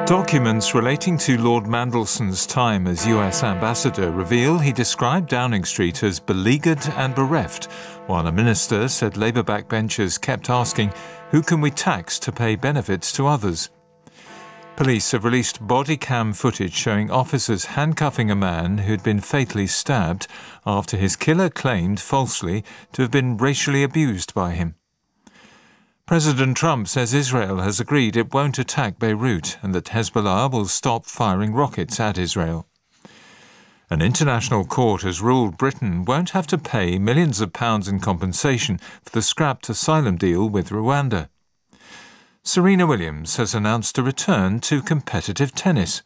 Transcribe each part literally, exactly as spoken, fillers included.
Documents relating to Lord Mandelson's time as U S ambassador reveal he described Downing Street as beleaguered and bereft, while a minister said Labour backbenchers kept asking, who can we tax to pay benefits to others? Police have released body cam footage showing officers handcuffing a man who'd been fatally stabbed after his killer claimed falsely to have been racially abused by him. President Trump says Israel has agreed it won't attack Beirut and that Hezbollah will stop firing rockets at Israel. An international court has ruled Britain won't have to pay millions of pounds in compensation for the scrapped asylum deal with Rwanda. Serena Williams has announced a return to competitive tennis.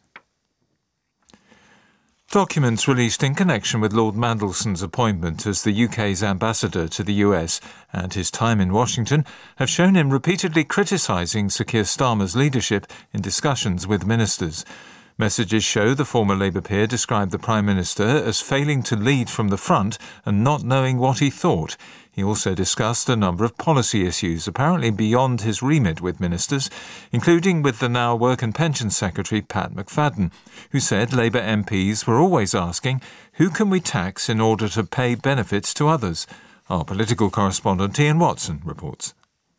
Documents released in connection with Lord Mandelson's appointment as the U K's ambassador to the U S and his time in Washington have shown him repeatedly criticising Sir Keir Starmer's leadership in discussions with ministers. Messages show the former Labour peer described the Prime Minister as failing to lead from the front and not knowing what he thought. He also discussed a number of policy issues, apparently beyond his remit with ministers, including with the now Work and Pensions Secretary Pat McFadden, who said Labour M Ps were always asking, who can we tax in order to pay benefits to others? Our political correspondent Ian Watson reports.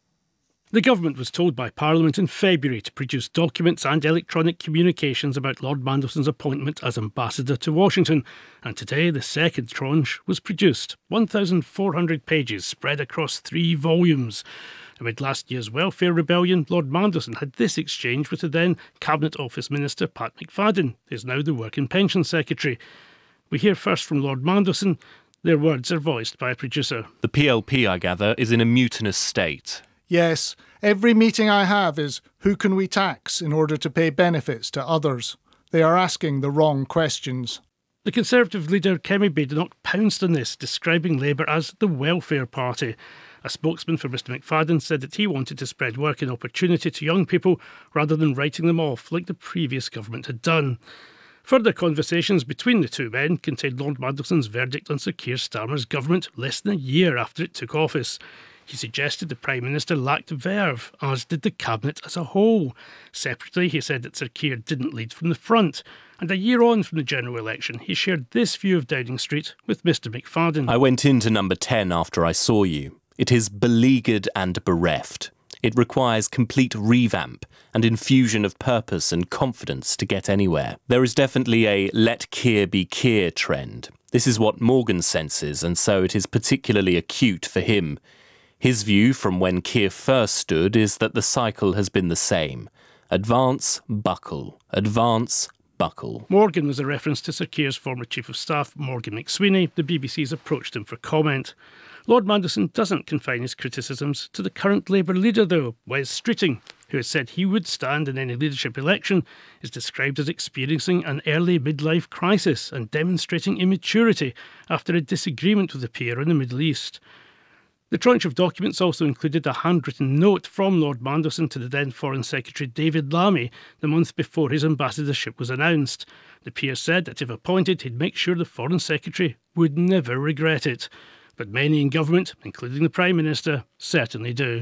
The government was told by Parliament in February to produce documents and electronic communications about Lord Mandelson's appointment as ambassador to Washington, and today the second tranche was produced, one thousand four hundred pages spread across three volumes. Amid last year's welfare rebellion, Lord Mandelson had this exchange with the then Cabinet Office Minister Pat McFadden, who is now the Work and Pensions Secretary. We hear first from Lord Mandelson. Their words are voiced by a producer. The P L P, I gather, is in a mutinous state. Yes, every meeting I have is, who can we tax in order to pay benefits to others? They are asking the wrong questions. The Conservative leader Kemi Badenoch pounced on this, describing Labour as the welfare party. A spokesman for Mr McFadden said that he wanted to spread work and opportunity to young people rather than writing them off like the previous government had done. Further conversations between the two men contained Lord Mandelson's verdict on Sir Keir Starmer's government less than a year after it took office. He suggested the Prime Minister lacked verve, as did the Cabinet as a whole. Separately, he said that Sir Keir didn't lead from the front. And a year on from the general election, he shared this view of Downing Street with Mr McFadden. I went into number ten after I saw you. It is beleaguered and bereft. It requires complete revamp and infusion of purpose and confidence to get anywhere. There is definitely a let Keir be Keir trend. This is what Morgan senses, and so it is particularly acute for him. His view from when Keir first stood is that the cycle has been the same. Advance, buckle. Advance, buckle. Morgan was a reference to Sir Keir's former Chief of Staff, Morgan McSweeney. The B B C's approached him for comment. Lord Mandelson doesn't confine his criticisms to the current Labour leader, though. Wes Streeting, who has said he would stand in any leadership election, is described as experiencing an early midlife crisis and demonstrating immaturity after a disagreement with the peer in the Middle East. The tranche of documents also included a handwritten note from Lord Mandelson to the then Foreign Secretary David Lammy the month before his ambassadorship was announced. The peer said that if appointed, he'd make sure the Foreign Secretary would never regret it. But many in government, including the Prime Minister, certainly do.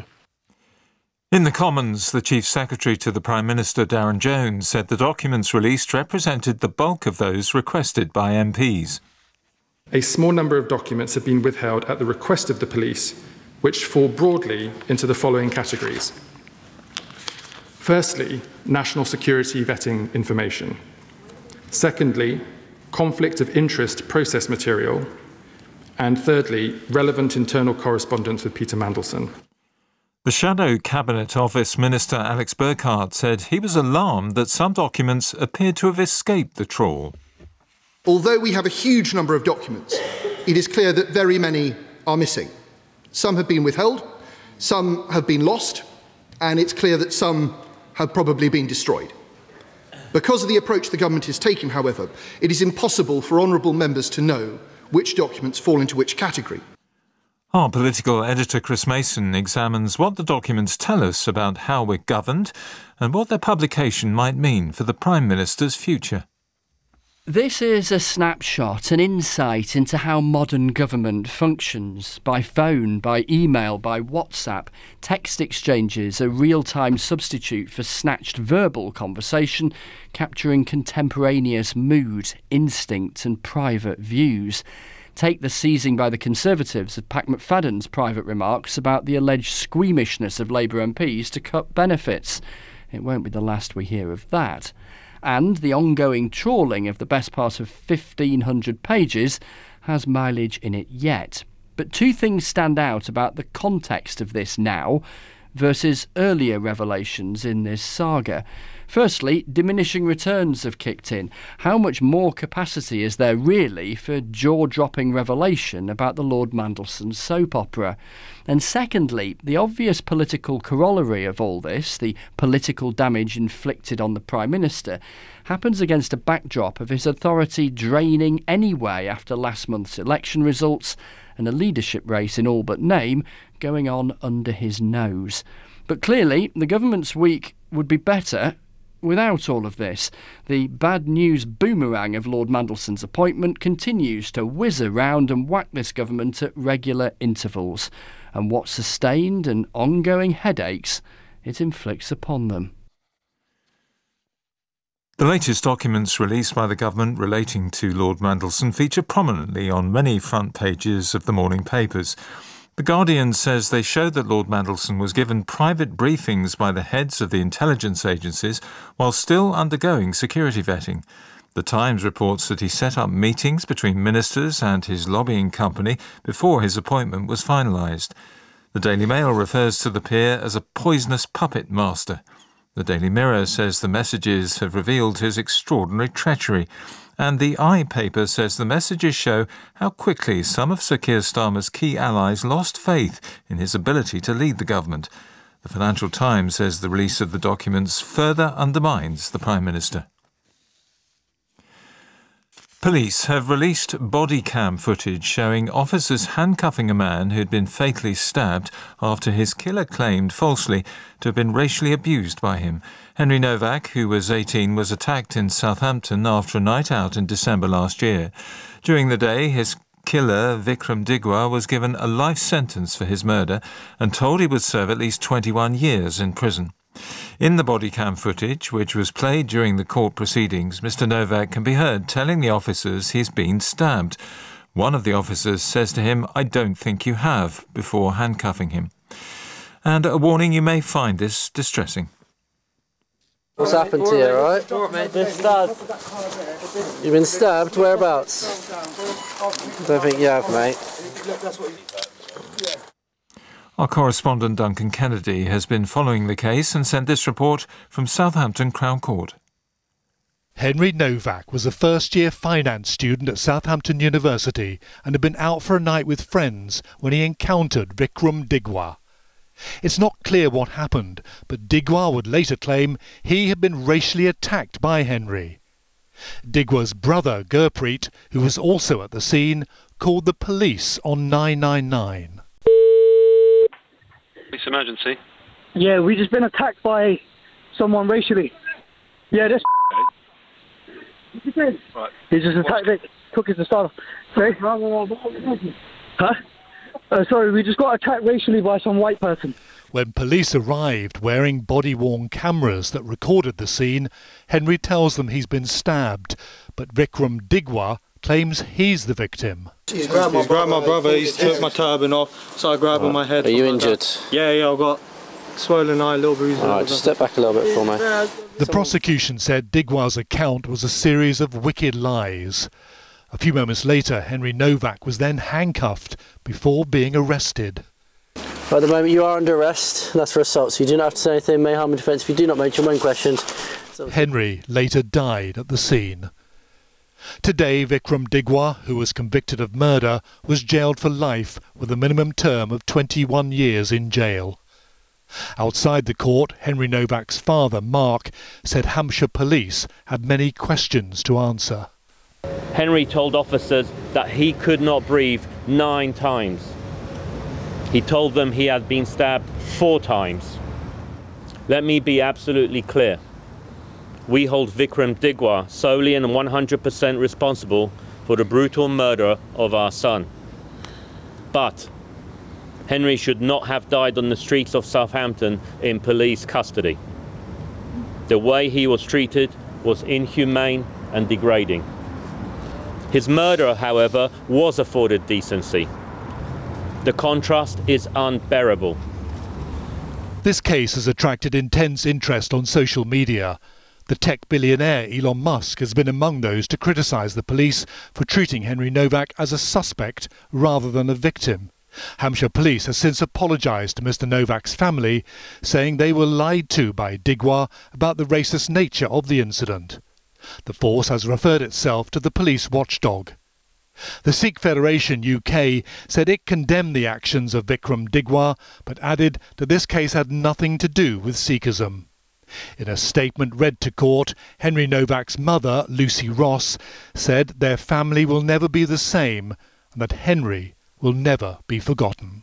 In the Commons, the Chief Secretary to the Prime Minister, Darren Jones, said the documents released represented the bulk of those requested by M Ps. A small number of documents have been withheld at the request of the police, which fall broadly into the following categories. Firstly, national security vetting information. Secondly, conflict of interest process material. And thirdly, relevant internal correspondence with Peter Mandelson. The Shadow Cabinet Office Minister Alex Burkhardt said he was alarmed that some documents appeared to have escaped the trawl. Although we have a huge number of documents, it is clear that very many are missing. Some have been withheld, some have been lost, and it's clear that some have probably been destroyed. Because of the approach the government is taking, however, it is impossible for honourable members to know which documents fall into which category. Our political editor Chris Mason examines what the documents tell us about how we're governed and what their publication might mean for the Prime Minister's future. This is a snapshot, an insight into how modern government functions. By phone, by email, by WhatsApp, text exchanges, a real-time substitute for snatched verbal conversation, capturing contemporaneous mood, instinct and private views. Take the seizing by the Conservatives of Pat McFadden's private remarks about the alleged squeamishness of Labour M Ps to cut benefits. It won't be the last we hear of that. And the ongoing trawling of the best part of fifteen hundred pages has mileage in it yet. But two things stand out about the context of this now versus earlier revelations in this saga. Firstly, diminishing returns have kicked in. How much more capacity is there really for jaw-dropping revelation about the Lord Mandelson soap opera? And secondly, the obvious political corollary of all this, the political damage inflicted on the Prime Minister, happens against a backdrop of his authority draining anyway after last month's election results and a leadership race in all but name going on under his nose. But clearly, the government's week would be better without all of this. The bad news boomerang of Lord Mandelson's appointment continues to whiz around and whack this government at regular intervals. And what sustained and ongoing headaches it inflicts upon them. The latest documents released by the government relating to Lord Mandelson feature prominently on many front pages of the morning papers. The Guardian says they show that Lord Mandelson was given private briefings by the heads of the intelligence agencies while still undergoing security vetting. The Times reports that he set up meetings between ministers and his lobbying company before his appointment was finalised. The Daily Mail refers to the peer as a poisonous puppet master. The Daily Mirror says the messages have revealed his extraordinary treachery. And the I paper says the messages show how quickly some of Sir Keir Starmer's key allies lost faith in his ability to lead the government. The Financial Times says the release of the documents further undermines the Prime Minister. Police have released body cam footage showing officers handcuffing a man who had been fatally stabbed after his killer claimed falsely to have been racially abused by him. Henry Novak, who was eighteen, was attacked in Southampton after a night out in December last year. During the day, his killer, Vikram Digwa, was given a life sentence for his murder and told he would serve at least twenty-one years in prison. In the body cam footage, which was played during the court proceedings, Mister Novak can be heard telling the officers he's been stabbed. One of the officers says to him, "I don't think you have," before handcuffing him. And a warning, you may find this distressing. What's happened to you, alright? Been stabbed. You've been stabbed? Whereabouts? I don't think you have, mate. Our correspondent Duncan Kennedy has been following the case and sent this report from Southampton Crown Court. Henry Novak was a first-year finance student at Southampton University and had been out for a night with friends when he encountered Vikram Digwa. It's not clear what happened, but Digwa would later claim he had been racially attacked by Henry. Digwa's brother, Gurpreet, who was also at the scene, called the police on nine nine nine. Police emergency? Yeah, we just been attacked by someone racially. Yeah, this right. He just attacked it, took us to start. Sorry? Huh? Uh, sorry, we just got attacked racially by some white person. When police arrived wearing body-worn cameras that recorded the scene, Henry tells them he's been stabbed, but Vikram Digwa claims he's the victim. He's grabbed my, he's grabbed my brother, he's took my turban off, started grabbing right. my head. Are you injured? That. Yeah, yeah, I've got swollen eye, little bruises. Alright, just step back a little bit for me. The prosecution said Digwa's account was a series of wicked lies. A few moments later, Henry Novak was then handcuffed before being arrested. At the moment you are under arrest, that's for assault, so you do not have to say anything, may harm in defence if you do not mention when questioned. So Henry later died at the scene. Today, Vikram Digwa, who was convicted of murder, was jailed for life with a minimum term of twenty-one years in jail. Outside the court, Henry Novak's father, Mark, said Hampshire police had many questions to answer. Henry told officers that he could not breathe nine times. He told them he had been stabbed four times. Let me be absolutely clear. we hold Vikram Digwa solely and one hundred percent responsible for the brutal murder of our son. But Henry should not have died on the streets of Southampton in police custody. The way he was treated was inhumane and degrading. His murder, however, was afforded decency. The contrast is unbearable. This case has attracted intense interest on social media. The tech billionaire Elon Musk has been among those to criticise the police for treating Henry Novak as a suspect rather than a victim. Hampshire Police has since apologised to Mister Novak's family, saying they were lied to by Digwa about the racist nature of the incident. The force has referred itself to the police watchdog. The Sikh Federation U K said it condemned the actions of Vikram Digwa, but added that this case had nothing to do with Sikhism. In a statement read to court, Henry Novak's mother, Lucy Ross, said their family will never be the same and that Henry will never be forgotten.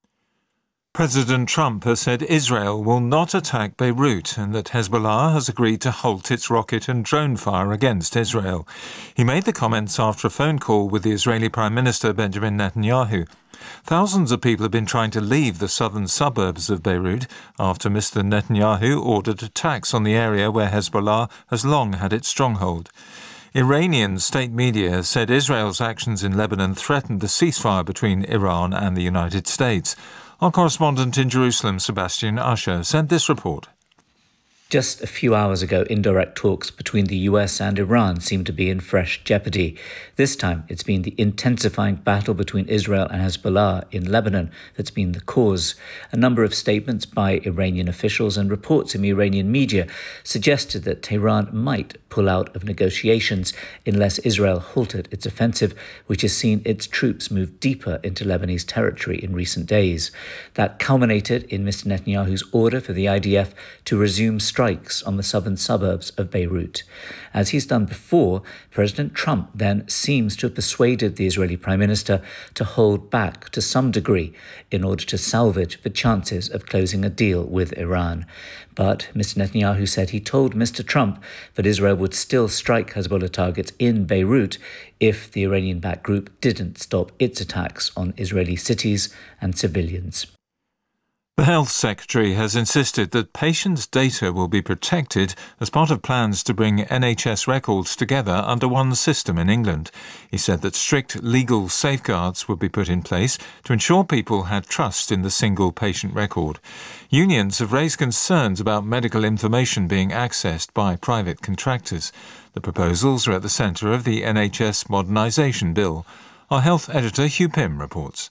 President Trump has said Israel will not attack Beirut and that Hezbollah has agreed to halt its rocket and drone fire against Israel. He made the comments after a phone call with the Israeli Prime Minister Benjamin Netanyahu. Thousands of people have been trying to leave the southern suburbs of Beirut after Mister Netanyahu ordered attacks on the area where Hezbollah has long had its stronghold. Iranian state media said Israel's actions in Lebanon threatened the ceasefire between Iran and the United States. Our correspondent in Jerusalem, Sebastian Usher, sent this report. Just a few hours ago, indirect talks between the U S and Iran seemed to be in fresh jeopardy. This time, it's been the intensifying battle between Israel and Hezbollah in Lebanon that's been the cause. A number of statements by Iranian officials and reports in the Iranian media suggested that Tehran might pull out of negotiations unless Israel halted its offensive, which has seen its troops move deeper into Lebanese territory in recent days. That culminated in Mister Netanyahu's order for the I D F to resume strikes on the southern suburbs of Beirut. As he's done before, President Trump then seems to have persuaded the Israeli Prime Minister to hold back to some degree in order to salvage the chances of closing a deal with Iran. But Mister Netanyahu said he told Mister Trump that Israel would still strike Hezbollah targets in Beirut if the Iranian-backed group didn't stop its attacks on Israeli cities and civilians. The Health Secretary has insisted that patients' data will be protected as part of plans to bring N H S records together under one system in England. He said that strict legal safeguards would be put in place to ensure people had trust in the single patient record. Unions have raised concerns about medical information being accessed by private contractors. The proposals are at the centre of the N H S modernisation bill. Our health editor Hugh Pym reports.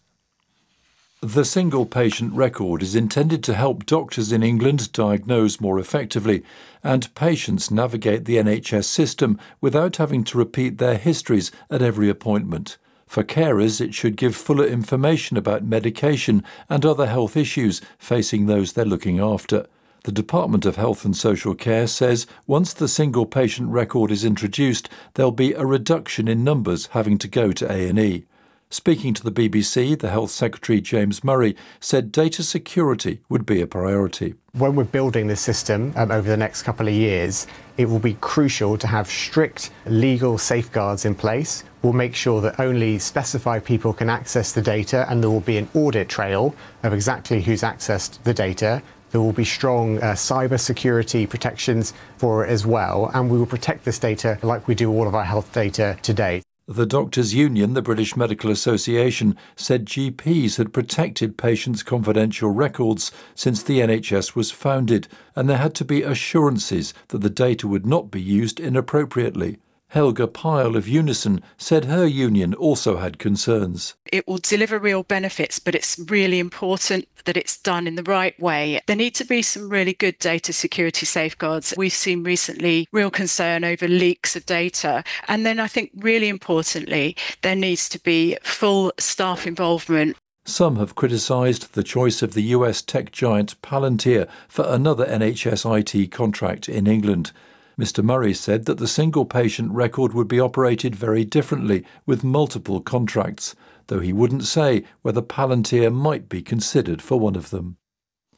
The single patient record is intended to help doctors in England diagnose more effectively and patients navigate the N H S system without having to repeat their histories at every appointment. For carers, it should give fuller information about medication and other health issues facing those they're looking after. The Department of Health and Social Care says once the single patient record is introduced, there'll be a reduction in numbers having to go to A and E. Speaking to the B B C, the Health Secretary James Murray said data security would be a priority. When we're building this system um, over the next couple of years, it will be crucial to have strict legal safeguards in place. We'll make sure that only specified people can access the data and there will be an audit trail of exactly who's accessed the data. There will be strong uh, cyber security protections for it as well, and we will protect this data like we do all of our health data today. The Doctors' Union, the British Medical Association, said G Ps had protected patients' confidential records since the N H S was founded, and there had to be assurances that the data would not be used inappropriately. Helga Pyle of Unison said her union also had concerns. It will deliver real benefits, but it's really important that it's done in the right way. There need to be some really good data security safeguards. We've seen recently real concern over leaks of data. And then I think really importantly, there needs to be full staff involvement. Some have criticised the choice of the U S tech giant Palantir for another N H S I T contract in England. Mister Murray said that the single patient record would be operated very differently with multiple contracts, though he wouldn't say whether Palantir might be considered for one of them.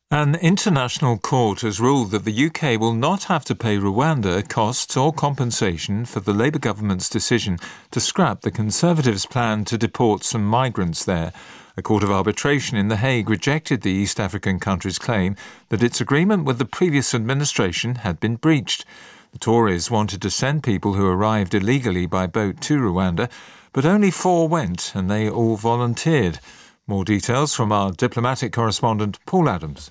An international court has ruled that the U K will not have to pay Rwanda costs or compensation for the Labour government's decision to scrap the Conservatives' plan to deport some migrants there. A court of arbitration in The Hague rejected the East African country's claim that its agreement with the previous administration had been breached. The Tories wanted to send people who arrived illegally by boat to Rwanda, but only four went and they all volunteered. More details from our diplomatic correspondent Paul Adams.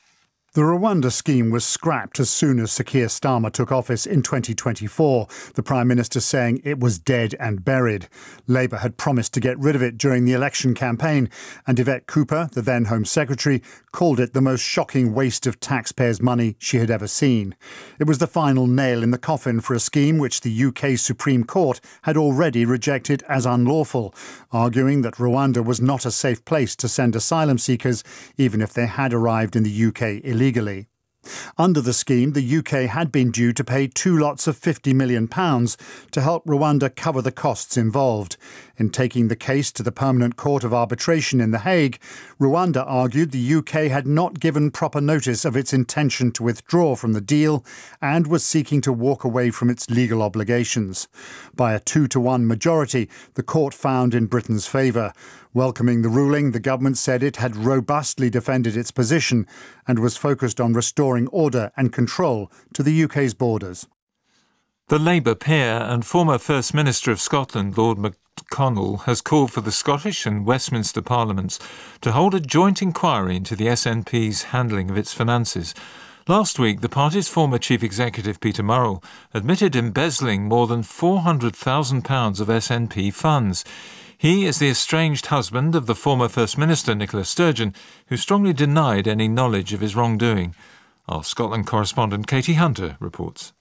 The Rwanda scheme was scrapped as soon as Sir Keir Starmer took office in twenty twenty-four, the Prime Minister saying it was dead and buried. Labour had promised to get rid of it during the election campaign, and Yvette Cooper, the then Home Secretary, called it the most shocking waste of taxpayers' money she had ever seen. It was the final nail in the coffin for a scheme which the U K Supreme Court had already rejected as unlawful, arguing that Rwanda was not a safe place to send asylum seekers, even if they had arrived in the U K illegally. Illegally. Under the scheme, the U K had been due to pay two lots of fifty million pounds to help Rwanda cover the costs involved. In taking the case to the Permanent Court of Arbitration in The Hague, Rwanda argued the U K had not given proper notice of its intention to withdraw from the deal and was seeking to walk away from its legal obligations. By a two to one majority, the court found in Britain's favour. Welcoming the ruling, the government said it had robustly defended its position and was focused on restoring order and control to the U K's borders. The Labour peer and former First Minister of Scotland, Lord McConnell, has called for the Scottish and Westminster Parliaments to hold a joint inquiry into the S N P's handling of its finances. Last week, the party's former Chief Executive, Peter Murrell, admitted embezzling more than four hundred thousand pounds of S N P funds. He is the estranged husband of the former First Minister, Nicola Sturgeon, who strongly denied any knowledge of his wrongdoing. Our Scotland correspondent Katie Hunter reports.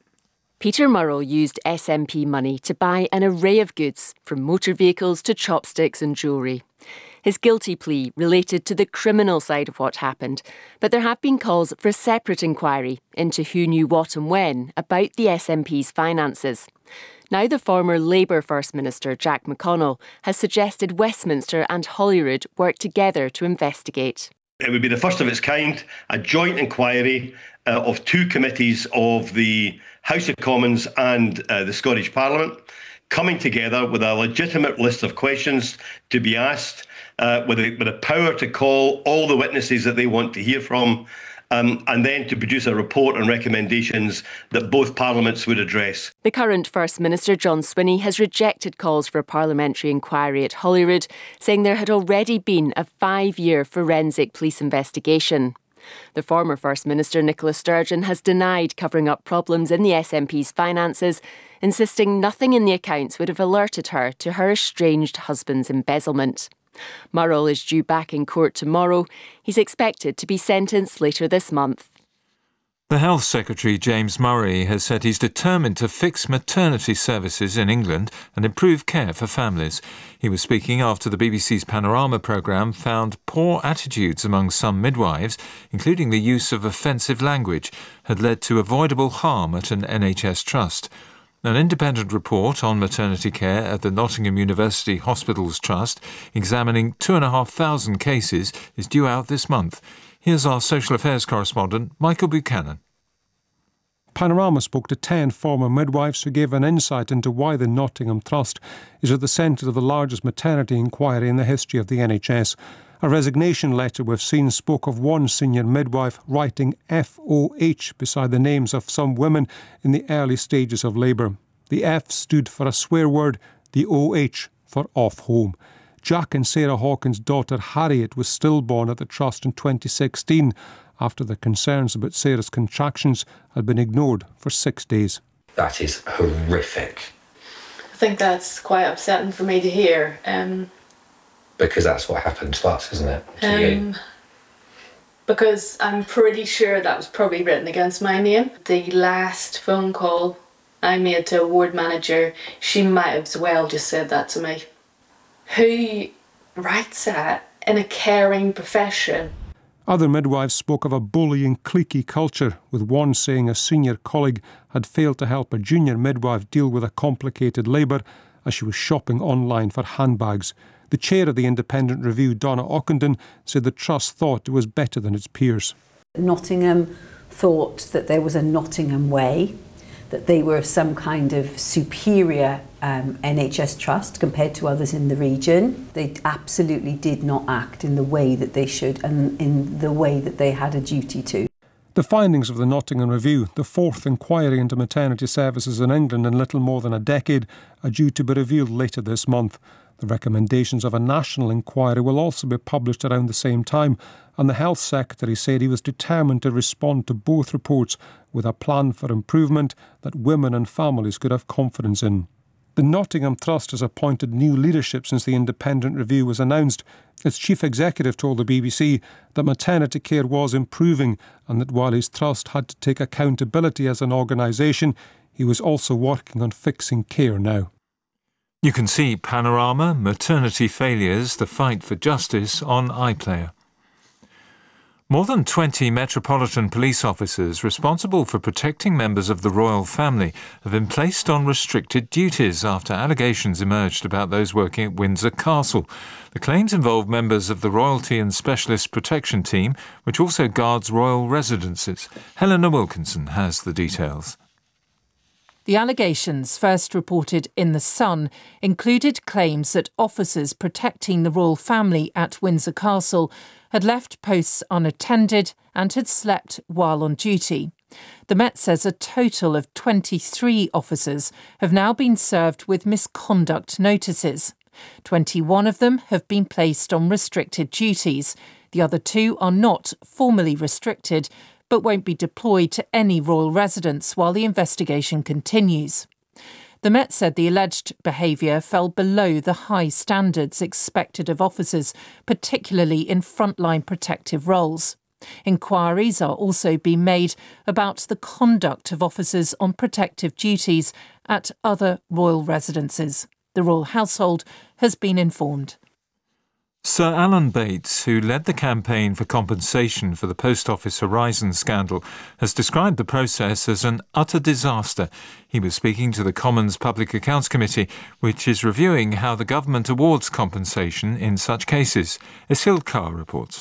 Peter Murrell used S N P money to buy an array of goods, from motor vehicles to chopsticks and jewellery. His guilty plea related to the criminal side of what happened, but there have been calls for a separate inquiry into who knew what and when about the S N P's finances. Now the former Labour First Minister, Jack McConnell, has suggested Westminster and Holyrood work together to investigate. It would be the first of its kind, a joint inquiry uh, of two committees of the House of Commons and uh, the Scottish Parliament, coming together with a legitimate list of questions to be asked, uh, with, a, with a power to call all the witnesses that they want to hear from, Um, and then to produce a report and recommendations that both parliaments would address. The current First Minister, John Swinney, has rejected calls for a parliamentary inquiry at Holyrood, saying there had already been a five-year forensic police investigation. The former First Minister, Nicola Sturgeon, has denied covering up problems in the S N P's finances, insisting nothing in the accounts would have alerted her to her estranged husband's embezzlement. Murrell is due back in court tomorrow. He's expected to be sentenced later this month. The Health Secretary, James Murray, has said he's determined to fix maternity services in England and improve care for families. He was speaking after the B B C's Panorama programme found poor attitudes among some midwives, including the use of offensive language, had led to avoidable harm at an N H S trust. An independent report on maternity care at the Nottingham University Hospitals Trust, examining two and a half thousand cases, is due out this month. Here's our social affairs correspondent, Michael Buchanan. Panorama spoke to ten former midwives who gave an insight into why the Nottingham Trust is at the centre of the largest maternity inquiry in the history of the N H S. A resignation letter we've seen spoke of one senior midwife writing F O H beside the names of some women in the early stages of labour. The F stood for a swear word, the O H for off home. Jack and Sarah Hawkins' daughter Harriet was stillborn at the trust in twenty sixteen after the concerns about Sarah's contractions had been ignored for six days. That is horrific. I think that's quite upsetting for me to hear. Um, because that's what happened to us, isn't it? To um, you. Because I'm pretty sure that was probably written against my name. The last phone call I made to a ward manager, she might have as well just said that to me. Who writes that in a caring profession? Other midwives spoke of a bullying, cliquey culture, with one saying a senior colleague had failed to help a junior midwife deal with a complicated labour as she was shopping online for handbags. The chair of the Independent Review, Donna Ockenden, said the Trust thought it was better than its peers. Nottingham thought that there was a Nottingham way, that they were some kind of superior um, N H S trust compared to others in the region. They absolutely did not act in the way that they should and in the way that they had a duty to. The findings of the Nottingham Review, the fourth inquiry into maternity services in England in little more than a decade, are due to be revealed later this month. The recommendations of a national inquiry will also be published around the same time, and the Health Secretary said he was determined to respond to both reports with a plan for improvement that women and families could have confidence in. The Nottingham Trust has appointed new leadership since the Independent Review was announced. Its chief executive told the B B C that maternity care was improving and that while his trust had to take accountability as an organisation, he was also working on fixing care now. You can see Panorama, Maternity Failures, The Fight for Justice on iPlayer. More than twenty Metropolitan Police officers responsible for protecting members of the royal family have been placed on restricted duties after allegations emerged about those working at Windsor Castle. The claims involve members of the Royalty and Specialist Protection Team, which also guards royal residences. Helena Wilkinson has the details. The allegations, first reported in The Sun, included claims that officers protecting the royal family at Windsor Castle had left posts unattended and had slept while on duty. The Met says a total of twenty-three officers have now been served with misconduct notices. twenty-one of them have been placed on restricted duties. The other two are not formally restricted, but won't be deployed to any royal residence while the investigation continues. The Met said the alleged behaviour fell below the high standards expected of officers, particularly in frontline protective roles. Inquiries are also being made about the conduct of officers on protective duties at other royal residences. The royal household has been informed. Sir Alan Bates, who led the campaign for compensation for the Post Office Horizon scandal, has described the process as an utter disaster. He was speaking to the Commons Public Accounts Committee, which is reviewing how the government awards compensation in such cases. Isil Carr reports.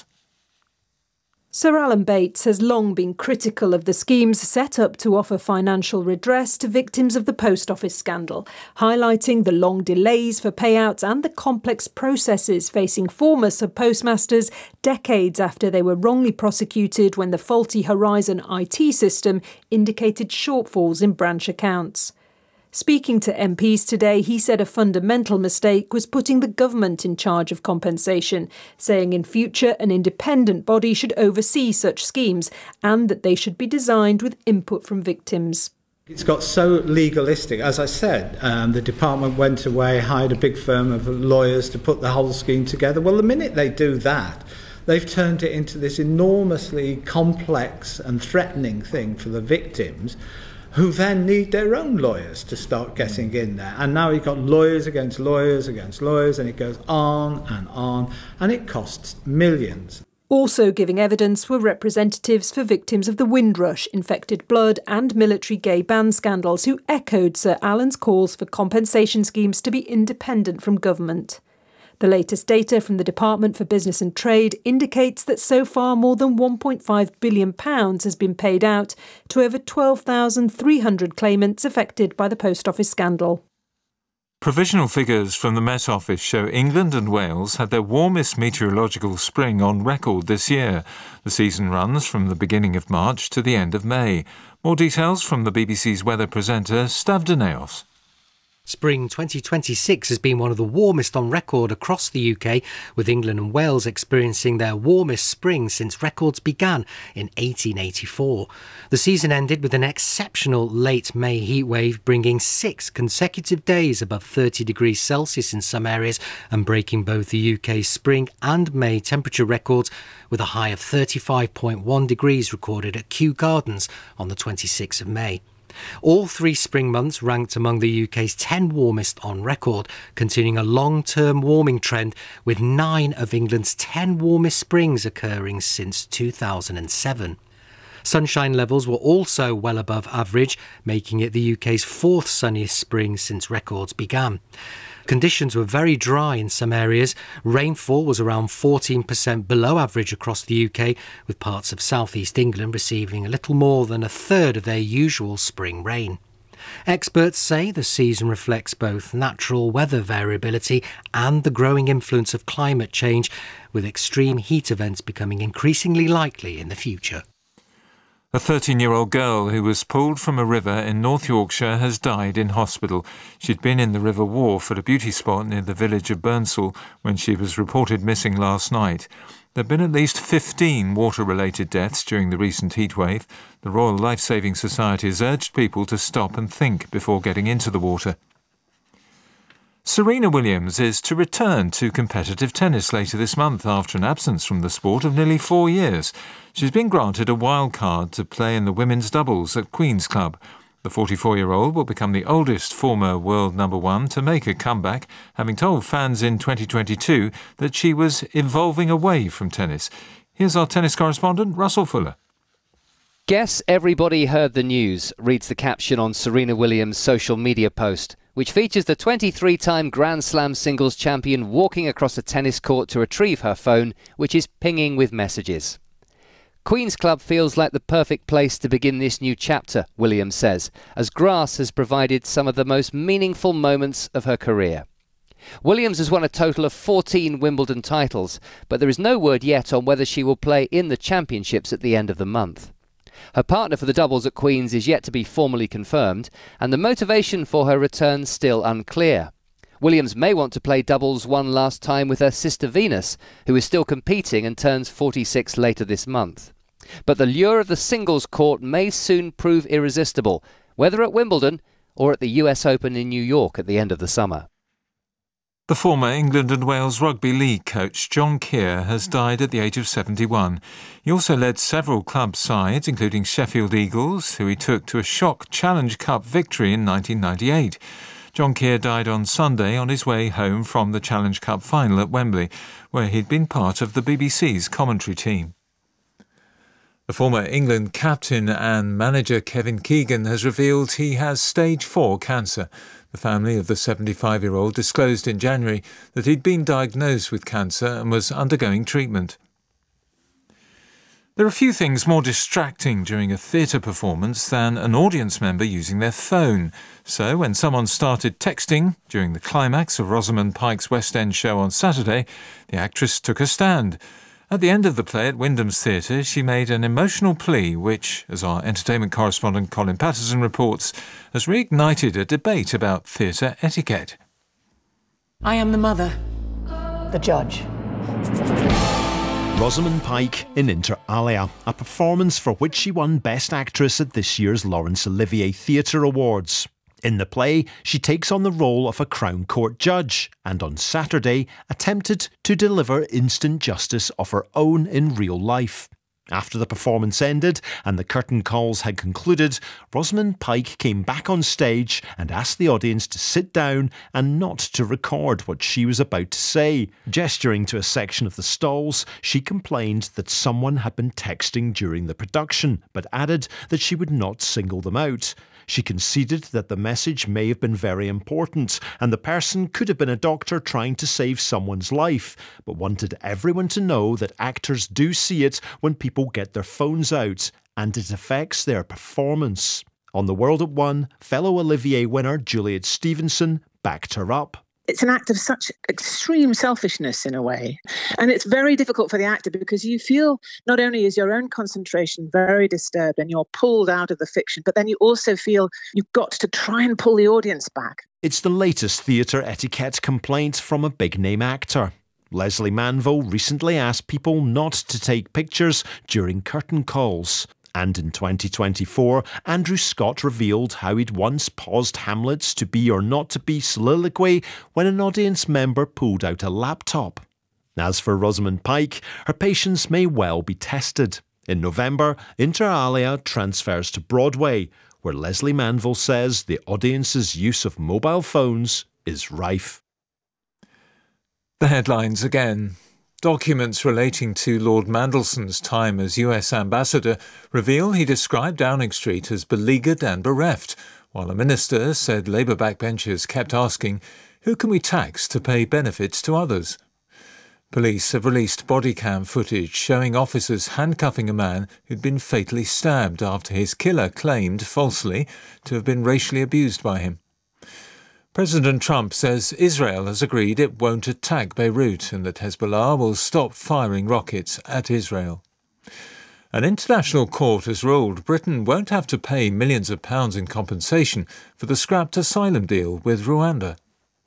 Sir Alan Bates has long been critical of the schemes set up to offer financial redress to victims of the Post Office scandal, highlighting the long delays for payouts and the complex processes facing former sub-postmasters decades after they were wrongly prosecuted when the faulty Horizon I T system indicated shortfalls in branch accounts. Speaking to M Ps today, he said a fundamental mistake was putting the government in charge of compensation, saying in future an independent body should oversee such schemes and that they should be designed with input from victims. It's got so legalistic. As I said, um, the department went away, hired a big firm of lawyers to put the whole scheme together. Well, the minute they do that, they've turned it into this enormously complex and threatening thing for the victims, who then need their own lawyers to start getting in there. And now you've got lawyers against lawyers against lawyers, and it goes on and on, and it costs millions. Also giving evidence were representatives for victims of the Windrush, Infected Blood and military gay band scandals who echoed Sir Alan's calls for compensation schemes to be independent from government. The latest data from the Department for Business and Trade indicates that so far more than one point five billion pounds has been paid out to over twelve thousand three hundred claimants affected by the Post Office scandal. Provisional figures from the Met Office show England and Wales had their warmest meteorological spring on record this year. The season runs from the beginning of March to the end of May. More details from the B B C's weather presenter, Stav Daneos. Spring twenty twenty-six has been one of the warmest on record across the U K, with England and Wales experiencing their warmest spring since records began in eighteen eighty-four. The season ended with an exceptional late May heatwave, bringing six consecutive days above thirty degrees Celsius in some areas and breaking both the U K's spring and May temperature records, with a high of thirty-five point one degrees recorded at Kew Gardens on the twenty-sixth of May. All three spring months ranked among the U K's ten warmest on record, continuing a long-term warming trend, with nine of England's ten warmest springs occurring since two thousand seven. Sunshine levels were also well above average, making it the U K's fourth sunniest spring since records began. Conditions were very dry in some areas. Rainfall was around fourteen percent below average across the U K, with parts of southeast England receiving a little more than a third of their usual spring rain. Experts say the season reflects both natural weather variability and the growing influence of climate change, with extreme heat events becoming increasingly likely in the future. A thirteen-year-old girl who was pulled from a river in North Yorkshire has died in hospital. She'd been in the River Wharfe at a beauty spot near the village of Burnsall when she was reported missing last night. There have been at least fifteen water-related deaths during the recent heatwave. The Royal Life-Saving Society has urged people to stop and think before getting into the water. Serena Williams is to return to competitive tennis later this month after an absence from the sport of nearly four years. She's been granted a wild card to play in the women's doubles at Queen's Club. The forty-four-year-old will become the oldest former world number one to make a comeback, having told fans in twenty twenty-two that she was evolving away from tennis. Here's our tennis correspondent, Russell Fuller. Guess everybody heard the news, reads the caption on Serena Williams' social media post, which features the twenty-three-time Grand Slam singles champion walking across a tennis court to retrieve her phone, which is pinging with messages. Queen's Club feels like the perfect place to begin this new chapter, Williams says, as grass has provided some of the most meaningful moments of her career. Williams has won a total of fourteen Wimbledon titles, but there is no word yet on whether she will play in the championships at the end of the month. Her partner for the doubles at Queen's is yet to be formally confirmed, and the motivation for her return still unclear. Williams may want to play doubles one last time with her sister Venus, who is still competing and turns forty-six later this month. But the lure of the singles court may soon prove irresistible, whether at Wimbledon or at the U S Open in New York at the end of the summer. The former England and Wales Rugby League coach John Keir has died at the age of seventy-one. He also led several club sides, including Sheffield Eagles, who he took to a shock Challenge Cup victory in nineteen ninety-eight. John Keir died on Sunday on his way home from the Challenge Cup final at Wembley, where he'd been part of the B B C's commentary team. The former England captain and manager Kevin Keegan has revealed he has stage four cancer. The family of the seventy-five-year-old disclosed in January that he'd been diagnosed with cancer and was undergoing treatment. There are few things more distracting during a theatre performance than an audience member using their phone. So when someone started texting during the climax of Rosamund Pike's West End show on Saturday, the actress took a stand. At the end of the play at Wyndham's Theatre, she made an emotional plea which, as our entertainment correspondent Colin Patterson reports, has reignited a debate about theatre etiquette. I am the mother, the judge. Rosamund Pike in Inter Alia, a performance for which she won Best Actress at this year's Laurence Olivier Theatre Awards. In the play, she takes on the role of a Crown Court judge and on Saturday attempted to deliver instant justice of her own in real life. After the performance ended and the curtain calls had concluded, Rosamund Pike came back on stage and asked the audience to sit down and not to record what she was about to say. Gesturing to a section of the stalls, she complained that someone had been texting during the production, but added that she would not single them out. She conceded that the message may have been very important and the person could have been a doctor trying to save someone's life, but wanted everyone to know that actors do see it when people get their phones out and it affects their performance. On The World at One, fellow Olivier winner Juliet Stevenson backed her up. It's an act of such extreme selfishness in a way. And it's very difficult for the actor because you feel not only is your own concentration very disturbed and you're pulled out of the fiction, but then you also feel you've got to try and pull the audience back. It's the latest theatre etiquette complaint from a big-name actor. Leslie Manville recently asked people not to take pictures during curtain calls. And in twenty twenty-four, Andrew Scott revealed how he'd once paused Hamlet's to be or not to be soliloquy when an audience member pulled out a laptop. As for Rosamund Pike, her patience may well be tested. In November, Inter Alia transfers to Broadway, where Leslie Manville says the audience's use of mobile phones is rife. The headlines again. Documents relating to Lord Mandelson's time as U S ambassador reveal he described Downing Street as beleaguered and bereft, while a minister said Labour backbenchers kept asking, "Who can we tax to pay benefits to others?" Police have released body cam footage showing officers handcuffing a man who'd been fatally stabbed after his killer claimed, falsely, to have been racially abused by him. President Trump says Israel has agreed it won't attack Beirut and that Hezbollah will stop firing rockets at Israel. An international court has ruled Britain won't have to pay millions of pounds in compensation for the scrapped asylum deal with Rwanda.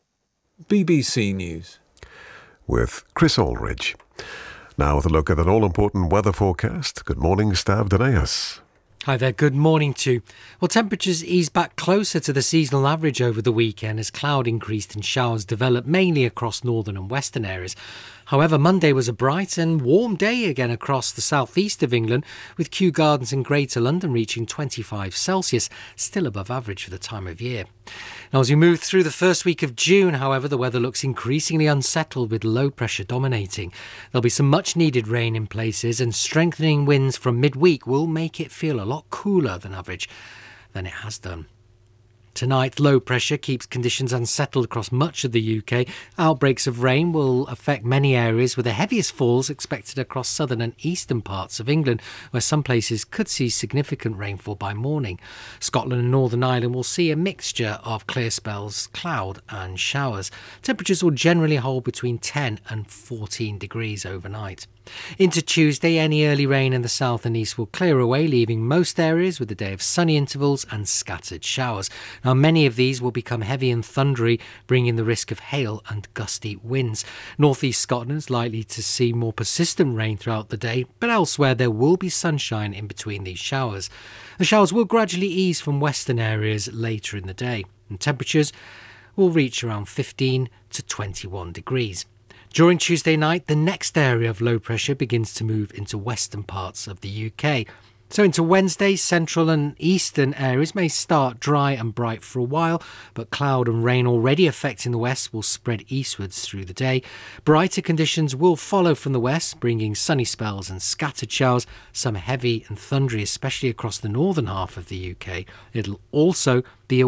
B B C News. With Chris Aldridge. Now with a look at an all-important weather forecast. Good morning, Stav Danaeus. Hi there, good morning to you. Well, temperatures eased back closer to the seasonal average over the weekend as cloud increased and showers developed mainly across northern and western areas. However, Monday was a bright and warm day again across the southeast of England, with Kew Gardens and Greater London reaching twenty-five Celsius, still above average for the time of year. Now, as we move through the first week of June, however, the weather looks increasingly unsettled with low pressure dominating. There'll be some much needed rain in places, and strengthening winds from midweek will make it feel a lot cooler than average than it has done. Tonight, low pressure keeps conditions unsettled across much of the U K. Outbreaks of rain will affect many areas, with the heaviest falls expected across southern and eastern parts of England, where some places could see significant rainfall by morning. Scotland and Northern Ireland will see a mixture of clear spells, cloud and showers. Temperatures will generally hold between ten and fourteen degrees overnight. Into Tuesday, any early rain in the south and east will clear away, leaving most areas with a day of sunny intervals and scattered showers. Now, many of these will become heavy and thundery, bringing the risk of hail and gusty winds. North East Scotland is likely to see more persistent rain throughout the day, but elsewhere there will be sunshine in between these showers. The showers will gradually ease from western areas later in the day, and temperatures will reach around fifteen to twenty-one degrees. During Tuesday night, the next area of low pressure begins to move into western parts of the U K. So into Wednesday, central and eastern areas may start dry and bright for a while, but cloud and rain already affecting the west will spread eastwards through the day. Brighter conditions will follow from the west, bringing sunny spells and scattered showers, some heavy and thundery, especially across the northern half of the U K. It'll also be a